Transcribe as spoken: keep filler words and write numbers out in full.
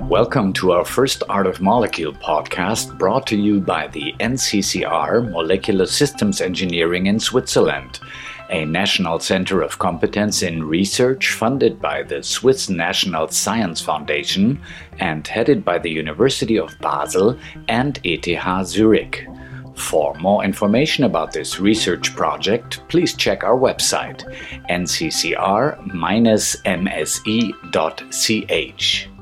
Welcome to our first Art of Molecule podcast, brought to you by the N C C R Molecular Systems Engineering in Switzerland, a national center of competence in research funded by the Swiss National Science Foundation and headed by the University of Basel and E T H Zurich. For more information about this research project, please check our website n c c r dash m s e dot c h.